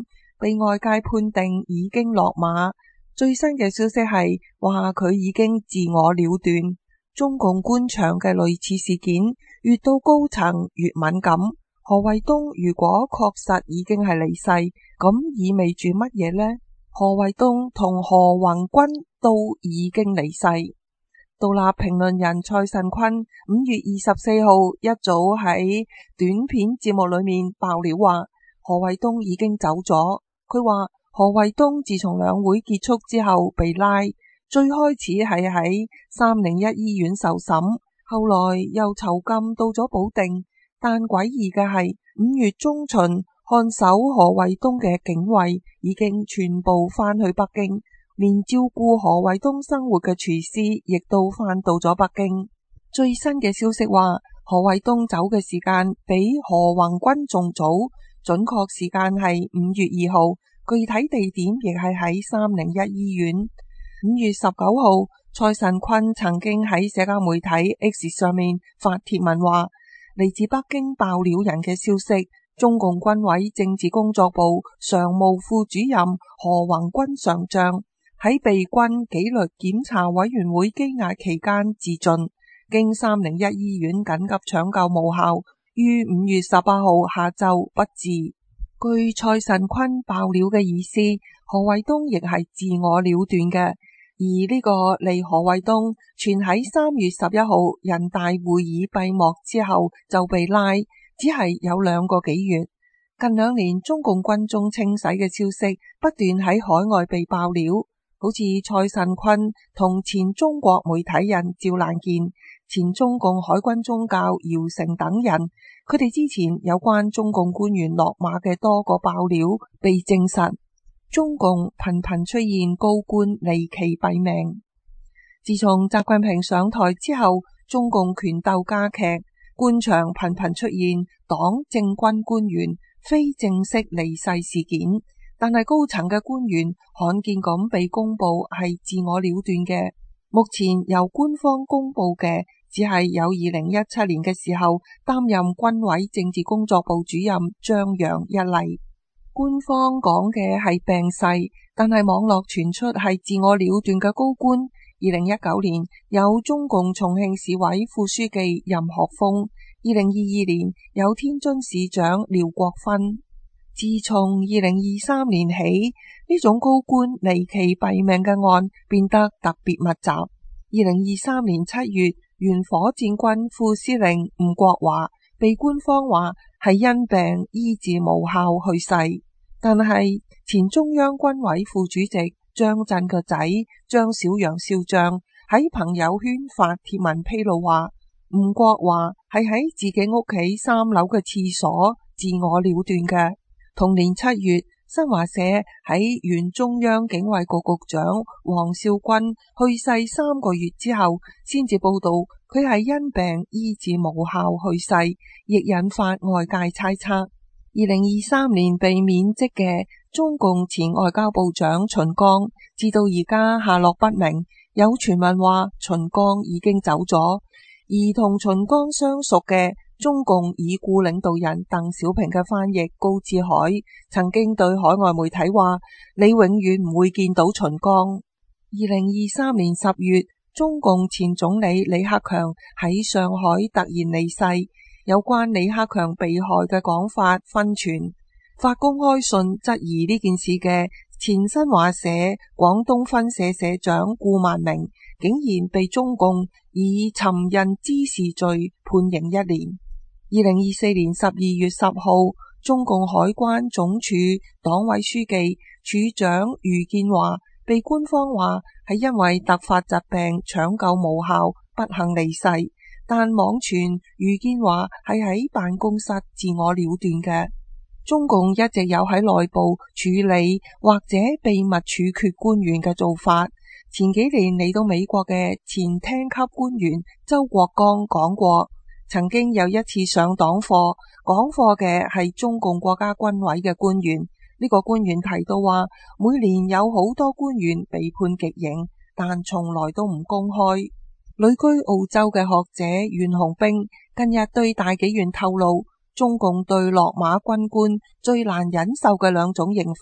被外界判定已經落馬。最新嘅消息係話佢已經自我了斷。中共官場嘅類似事件越到高層越敏感。何衛東如果確實已經係離世，咁意味住乜嘢呢？何衛東同何宏軍都已經離世。獨立評論人蔡慎坤五月二十四號一早喺短片節目裏面爆料話，何衛東已經走咗。佢話何衛東自從兩會結束之後被拉，最開始係喺三零一醫院受審，後來又囚禁到咗保定。但詭異嘅係，五月中旬看守何衛東嘅警衛已經全部翻去北京，連照顧何衛東生活嘅廚師亦都翻到咗北京。最新嘅消息話，何衛東走嘅時間比何宏軍仲早，準確時間係五月二號，具體地點亦係喺三零一醫院。五月十九號，蔡慎坤曾經喺社交媒體 X 上面發帖文話，嚟自北京爆料人嘅消息，中共軍委政治工作部常務副主任何宏軍上將喺被軍紀律檢查委員會羈押期間自盡，經三零一醫院緊急搶救無效，於五月十八號下晝不治。據蔡慎坤爆料嘅意思，何衛東亦係自我了斷嘅。而呢個離何衛東傳喺三月十一號人大會議閉幕之後就被拉，只係有兩個幾月。近兩年中共軍中清洗嘅消息不斷喺海外被爆料，好似蔡慎坤同前中國媒體人趙蘭健、前中共海軍中校姚成等人，佢哋之前有關中共官員落馬嘅多個爆料被證實。中共頻頻出現高官離奇斃命。自從習近平上台之後，中共權鬥加劇，官場頻頻出現黨政軍官員非正式離世事件，但係高層嘅官員罕見咁被公布係自我了斷嘅。目前由官方公布嘅只係有二零一七年嘅時候擔任軍委政治工作部主任張陽一例。官方講嘅係病逝，但係網絡傳出係自我了斷嘅高官。二零一九年有中共重慶市委副書記任學峰，二零二二年有天津市長廖國芬。自從二零二三年起，呢種高官離奇斃命嘅案變得特別密集。二零二三年七月，原火箭軍副司令吳國華被官方話係因病醫治無效去世，但係前中央軍委副主席張震個仔張小楊少將喺朋友圈發帖文披露話，吳國華係喺自己屋企三樓嘅廁所自我了斷嘅。同年七月，新華社喺原中央警衛局局長王少軍去世三個月之後，先至報道佢係因病醫治無效去世，亦引發外界猜測。二零二三年被免職嘅中共前外交部長秦剛，至到而家下落不明。有傳聞話秦剛已經走咗，而同秦剛相熟嘅中共已故領導人鄧小平嘅翻譯高志海曾經對海外媒體話，你永遠唔會見到秦剛。二零二三年十月，中共前總理李克強喺上海突然離世，有關李克強被害嘅講法紛傳，發公開信質疑呢件事嘅前新華社廣東分社社長顧萬明竟然被中共以尋釁滋事罪判刑一年。二零二四年十二月十號，中共海關總署黨委書記、處長余建華被官方話係因為突發疾病搶救無效不幸離世，但網傳余建華係喺辦公室自我了斷嘅。中共一直有喺內部處理或者秘密處決官員嘅做法。前幾年嚟到美國嘅前廳級官員周國剛講過，曾經有一次上黨課，講課嘅係中共國家軍委嘅官員。呢個官員提到話，每年有好多官員被判極刑，但從來都唔公開。旅居澳洲嘅學者袁紅冰近日對大紀元透露，中共對落馬軍官最難忍受嘅兩種刑罰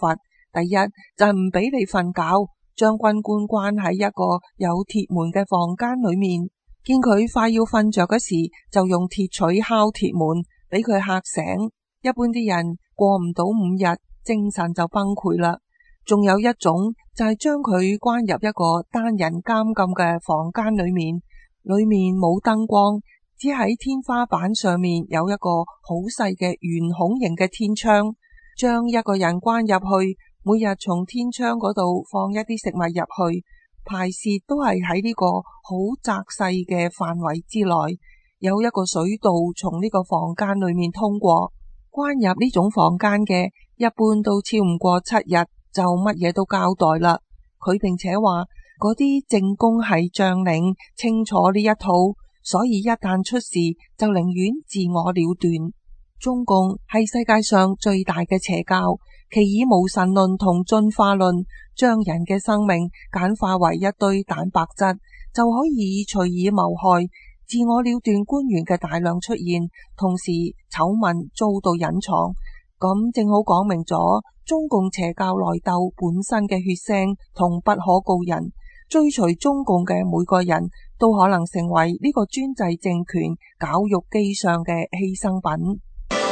第一就係唔俾你瞓覺，將軍官關喺一個有鐵門嘅房間裏面，見佢快要瞓着嗰時，就用鐵錘敲鐵門，俾佢嚇醒。一般啲人過唔到五日，精神就崩潰啦。仲有一種就係將佢關入一個單人監禁嘅房間裏面，裏面冇燈光，只喺天花板上面有一個好細嘅圓孔形嘅天窗，將一個人關入去，每日從天窗嗰度放一啲食物入去，排泄都係喺呢個好窄細嘅範圍之內，有一個水道從呢個房間裏面通過。關入呢種房間嘅一般都超唔過七日，就乜嘢都交代啦。佢並且話嗰啲正宮係將領清楚呢一套，所以一旦出事就寧願自我了斷。中共係世界上最大嘅邪教，其以無神論同進化論將人嘅生命簡化為一堆蛋白質，就可以隨意謀害。自我了斷官員嘅大量出現，同時醜聞遭到隱藏，咁正好講明咗中共邪教內鬥本身嘅血腥同不可告人。追隨中共嘅每個人都可能成為呢個專制政權絞肉機上嘅犧牲品。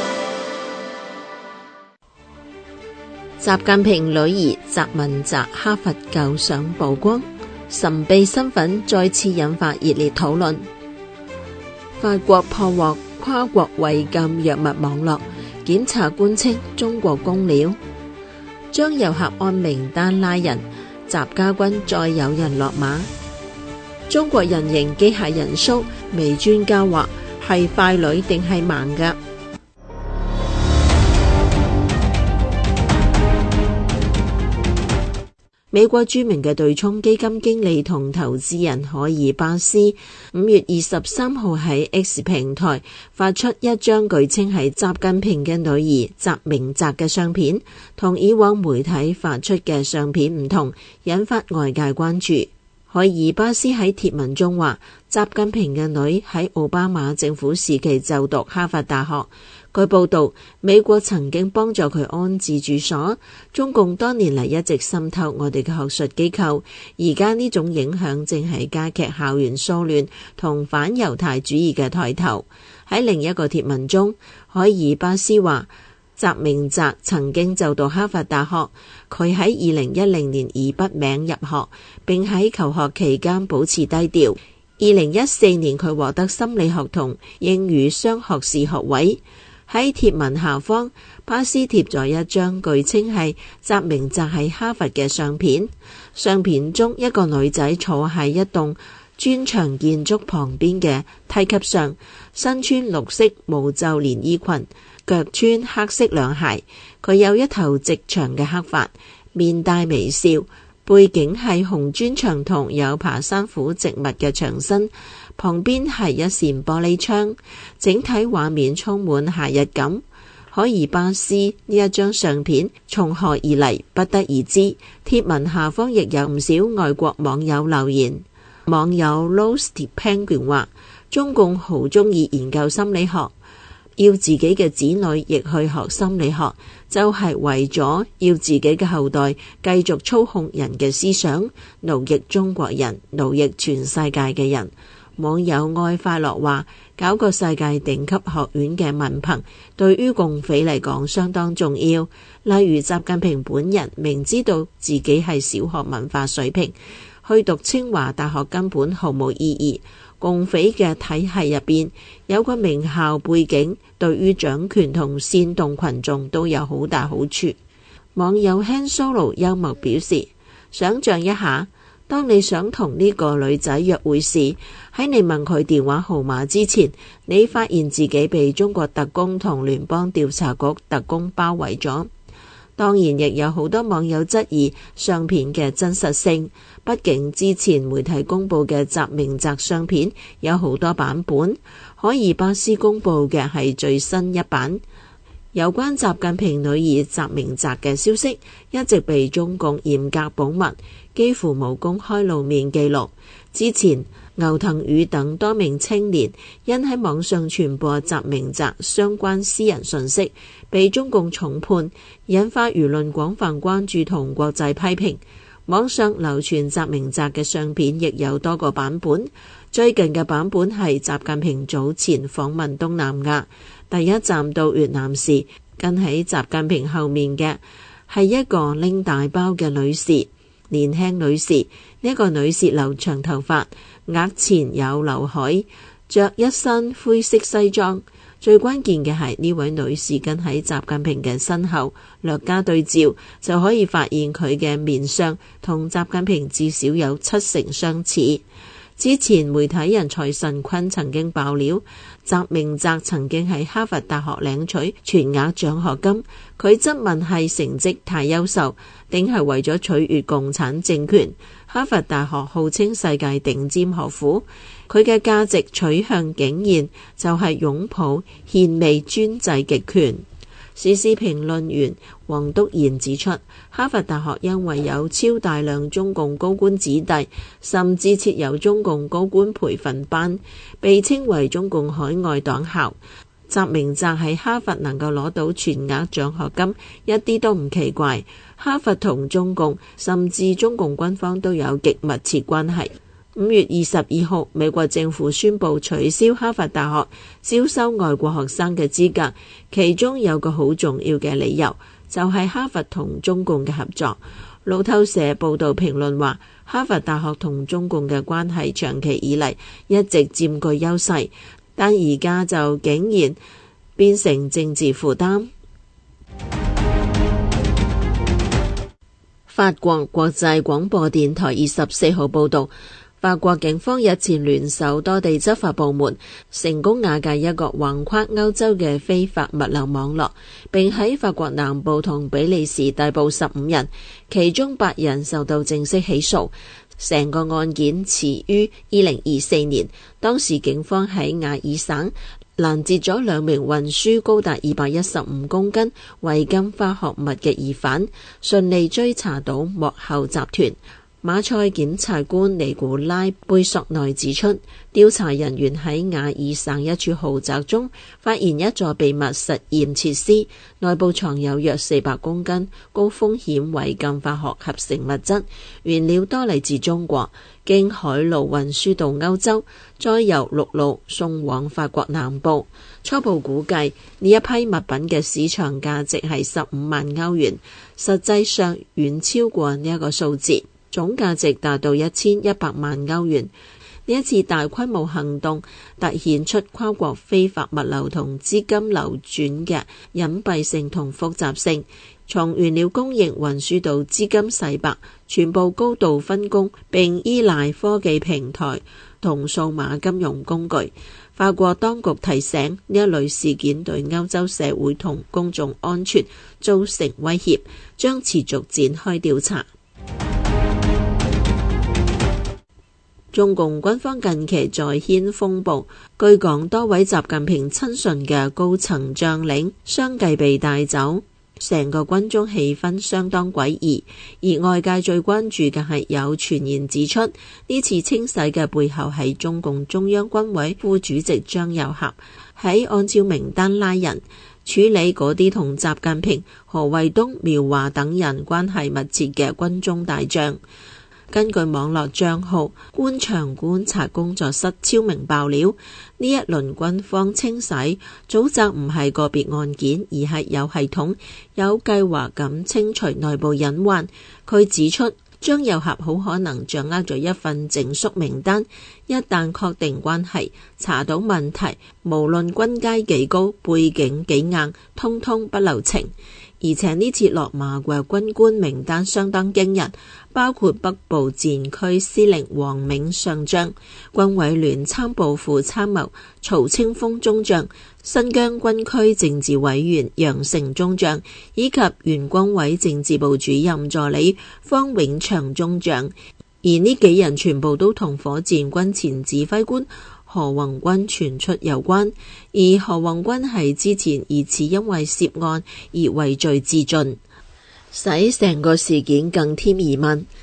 習近平女兒習文澤哈佛舊相曝光，神秘身份再次引發熱烈討論。法國破獲跨國違禁藥物網絡，檢察官稱中國公了，將由合案名單拉人，習家軍再有人落馬。中國人形機械人蘇，微專家話係傀儡定係盲㗎？美國著名嘅對沖基金經理同投資人海爾巴斯五月二十三號喺 X 平台發出一張據稱係習近平嘅女兒習明澤嘅相片，同以往媒體發出嘅相片唔同，引發外界關注。海爾巴斯喺貼文中話，習近平嘅女喺奧巴馬政府時期就讀哈佛大學。據報道，美國曾經幫助佢安置住所，中共多年嚟一直滲透我哋嘅學術機構，而家呢種影響正係加劇校園騷亂同反猶太主義嘅抬頭。喺另一個貼文中，海爾巴斯話，習明澤曾經就讀哈佛大學，佢喺二零一零年以筆名入學，並喺求學期間保持低調。二零一四年佢獲得心理學同英語雙學士學位。喺貼文下方，巴斯貼咗一張據稱係習明澤喺哈佛嘅相片，相片中一個女仔坐喺一棟磚牆建築旁邊嘅梯級上，身穿綠色無袖連衣裙，腳穿黑色涼鞋。佢有一頭直長嘅黑髮，面帶微笑，背景係紅磚牆同有爬山虎植物嘅牆身，旁邊係一扇玻璃窗，整體畫面充滿夏日感。海爾巴斯呢一張相片從何而嚟不得而知，貼文下方亦有唔少外國網友留言。網友 Lost Penguin 話，中共好鍾意研究心理學，要自己嘅子女亦去學心理學，就係為咗要自己嘅後代繼續操控人嘅思想，奴役中國人，奴役全世界嘅人。網友愛快樂話，搞個世界頂級學院嘅文憑對於共匪嚟講相當重要，例如習近平本人明知道自己係小學文化水平，去讀清華大學根本毫無意義。共匪嘅體系入邊有個名校背景，對於掌權同煽動群眾都有好大好處。網友 Han Solo 幽默表示，想象一下，當你想同呢個女仔約會時，喺你問佢電話號碼之前，你發現自己被中國特工同聯邦調查局特工包圍咗。當然亦有好多網友質疑相片嘅真實性，畢竟之前媒體公布嘅習明澤相片有好多版本，海爾巴斯公布嘅係最新一版。有關習近平女兒習明澤嘅消息一直被中共嚴格保密，幾乎冇公開露面記錄。之前牛騰宇等多名青年因喺網上傳播習明澤相關私人信息，被中共重判，引發輿論廣泛關注同國際批評。網上流傳習明澤嘅相片亦有多個版本，最近嘅版本係習近平早前訪問東南亞，第一站到越南時，跟喺習近平後面嘅係一個拎大包嘅女士，年輕女士。呢個女士留長頭髮，額前有劉海，着一身灰色西裝。最關鍵嘅係呢位女士跟喺習近平嘅身後，略加對照就可以發現佢嘅面相同習近平至少有七成相似。之前媒體人蔡慎坤曾經爆料，習明澤曾經喺哈佛大學領取全額獎學金，佢質問係成績太優秀，定係為咗取悅共產政權？哈佛大學號稱世界頂尖學府，佢嘅價值取向竟然就係擁抱獻媚專制極權。時事評論員黃篤賢指出，哈佛大學因為有超大量中共高官子弟，甚至設有中共高官培訓班，被稱為中共海外黨校。習明澤喺哈佛能夠攞到全額獎學金，一啲都唔奇怪。哈佛同中共甚至中共軍方都有極密切關係。五月二十二號，美國政府宣布取消哈佛大學招收外國學生嘅資格，其中有個好重要嘅理由，就係哈佛同中共嘅合作。路透社報道評論話，哈佛大學同中共嘅關係長期以嚟一直佔據優勢，但而家就竟然變成政治負擔。法國國際廣播電台二十四號報道，法國警方日前聯手多地執法部門，成功瓦解一個橫跨歐洲嘅非法物流網絡，並喺法國南部同比利時逮捕十五人，其中八人受到正式起訴。成個案件始於二零二四年，當時警方喺亞爾省攔截咗兩名運輸高達二百一十五公斤違禁化學物嘅疑犯，順利追查到幕後集團。馬賽檢察官尼古拉貝索內指出，調查人員喺亞爾省一處豪宅中發現一座秘密實驗設施，內部藏有約四百公斤高風險違禁化學合成物質，原料多嚟自中國，經海路運輸到歐洲，再由陸路送往法國南部。初步估計呢一批物品嘅市場價值係十五萬歐元，實際上遠超過呢一個數字，總價值達到一千一百萬歐元。呢一次大規模行動凸顯出跨國非法物流同資金流轉嘅隱蔽性同複雜性，從原料供應運輸到資金洗白，全部高度分工並依賴科技平台同數碼金融工具。法國當局提醒，呢一類事件對歐洲社會同公眾安全造成威脅，將持續展開調查。中共軍方近期再掀風暴，據講多位習近平親信嘅高層將領相繼被帶走，成個軍中氣氛相當詭異。而外界最關注嘅係有傳言指出，呢次清洗嘅背後係中共中央軍委副主席張又俠喺按照名單拉人，處理嗰啲同習近平、何衛東、苗華等人關係密切嘅軍中大將。根據網絡賬號官場觀察工作室超明爆料，呢一輪軍方清洗早就唔係個別案件，而係有系統、有計劃咁清除內部隱患。佢指出，張又俠好可能掌握咗一份整肅名單，一旦確定關係，查到問題，無論軍階幾高、背景幾硬，通通不留情。而且呢次落馬嘅軍官名單相當驚人，包括北部戰區司令王銘上將、軍委聯參部副參謀曹清峰中將、新疆軍區政治委員楊成中將，以及原軍委政治部主任助理方永祥中將。而呢幾人全部都同火箭軍前指揮官何宏軍傳出有關，而何宏軍係之前疑似因為涉案而畏罪自盡，使成個事件更添疑問。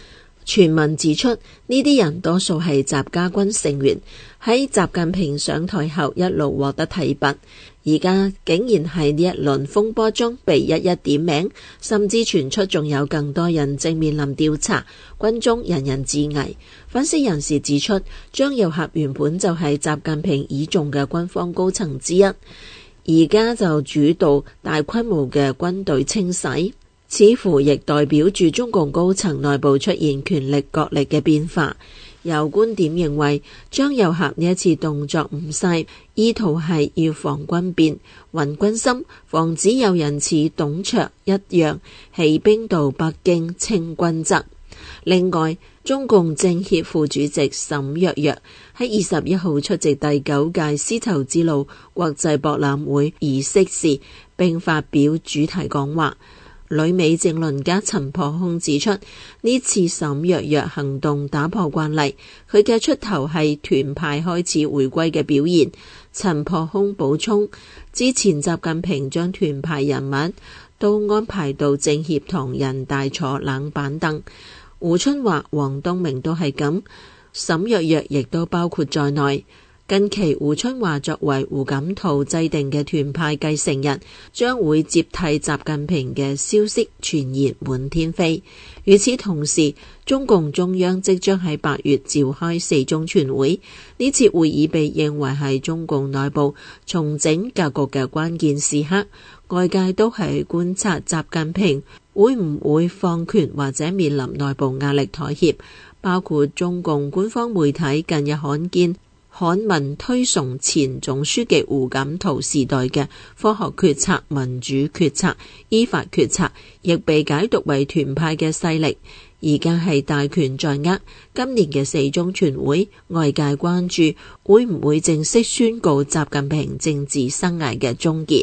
傳聞指出，呢啲人多數係習家軍成員，喺習近平上台後一路獲得提拔，而家竟然喺呢一輪風波中被一一點名，甚至傳出仲有更多人正面臨調查，軍中人人自危。分析人士指出，張又俠原本就係習近平倚重嘅軍方高層之一，而家就主導大規模嘅軍隊清洗，似乎亦代表住中共高層內部出現權力角力嘅變化。有觀點認為，張又俠呢一次動作唔細，意圖係要防軍變、穩軍心，防止有人似董卓一樣起兵到北京清軍側。另外，中共政協副主席沈躍躍喺二十一號出席第九屆絲綢之路國際博覽會儀式時，並發表主題講話。旅美政論家陳破空指出，呢次沈躍躍行動打破慣例，佢嘅出頭係團派開始回歸嘅表現。陳破空補充，之前習近平將團派人物都安排到政協同人大坐冷板凳，胡春華、王東明都係咁，沈躍躍亦都包括在內。近期胡春華作為胡錦濤制定嘅團派繼承人，將會接替習近平嘅消息傳言滿天飛。與此同時，中共中央即將喺八月召開四中全會，呢次會議被認為係中共內部重整格局嘅關鍵時刻，外界都係觀察習近平會唔會放權或者面臨內部壓力妥協。包括中共官方媒體近日罕見刊文推崇前總書記胡錦濤時代嘅科學決策、民主決策、依法決策，亦被解讀為團派嘅勢力。而家係大權在握，今年嘅四中全會，外界關注會唔會正式宣告習近平政治生涯嘅終結。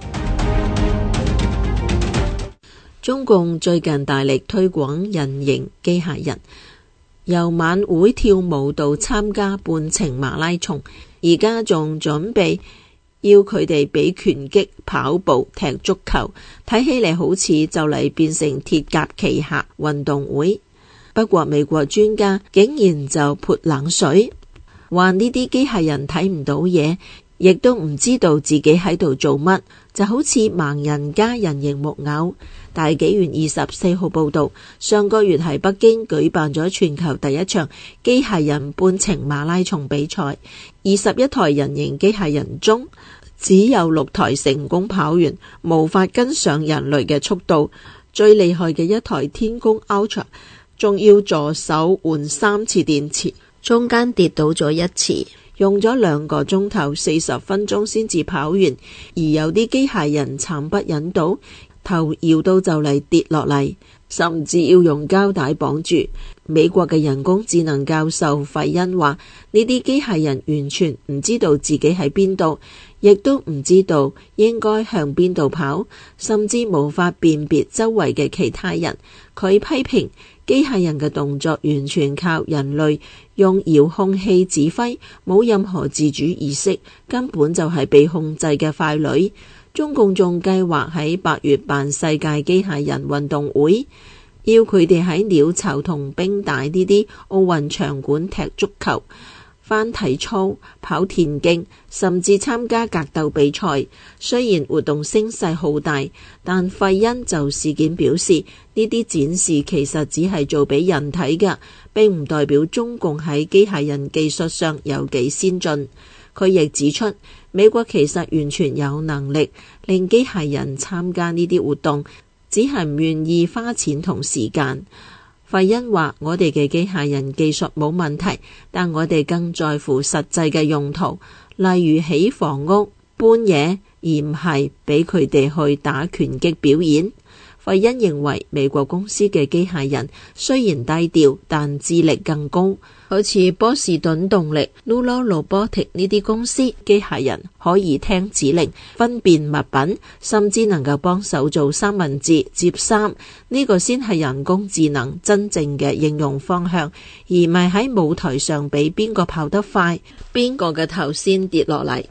中共最近大力推廣人形機械人，由晚會跳舞到參加半程馬拉松，而家仲準備要佢哋比拳擊、跑步、踢足球，睇起嚟好似就嚟變成鐵甲奇俠運動會。不過美國專家竟然就潑冷水，話呢啲機械人睇唔到嘢，亦都唔知道自己喺度做乜，就好似盲人加人形木偶。大紀元二十四號報道，上個月喺北京舉辦咗全球第一場機械人半程馬拉松比賽，二十一台人形機械人中，只有六台成功跑完，無法跟上人類嘅速度。最厲害嘅一台天宮 Ultra， 仲要助手換三次電池，中間跌倒咗一次，用咗兩個鐘頭四十分鐘先至跑完。而有啲機械人慘不忍睹，頭搖到就嚟跌落嚟，甚至要用膠帶綁住。美國嘅人工智能教授費恩話，呢啲機械人完全唔知道自己喺邊度，亦都唔知道應該向邊度跑，甚至無法辨別周圍嘅其他人。佢批評機械人嘅動作完全靠人類用遙控器指揮，冇任何自主意識，根本就係被控制嘅傀儡。中共仲計劃喺八月辦世界機械人運動會，要佢哋喺鳥巢同冰帶呢啲奧運場館踢足球、翻體操、跑田徑，甚至參加格鬥比賽。雖然活動聲勢浩大，但費恩就事件表示，呢啲展示其實只係做俾人睇㗎，並唔代表中共喺機械人技術上有幾先進。佢亦指出，美國其實完全有能力令機械人參加呢啲活動，只係唔願意花錢同時間。費恩話，我哋嘅機械人技術冇問題，但我哋更在乎實際嘅用途，例如起房屋、搬嘢，而唔係俾佢哋去打拳擊表演。費恩認為美國公司嘅機械人雖然低調，但智力更高，好似波士頓動力、Nuro Robotics 呢啲公司，機械人可以聽指令、分辨物品，甚至能夠幫手做三文治、摺衫。呢個先係人工智能真正嘅應用方向，而唔係喺舞台上比邊個跑得快，邊個嘅頭先跌落嚟。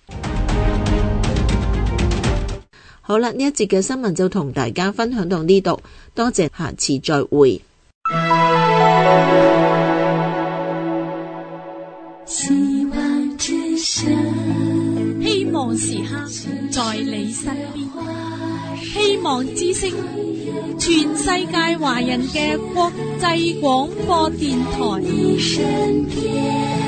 好啦，呢一節嘅新聞就同大家分享到呢度，多謝，下次再會。 希望之聲， 希望時刻在你身邊，希望之聲，全世界華人嘅國際廣播電台。 你身邊。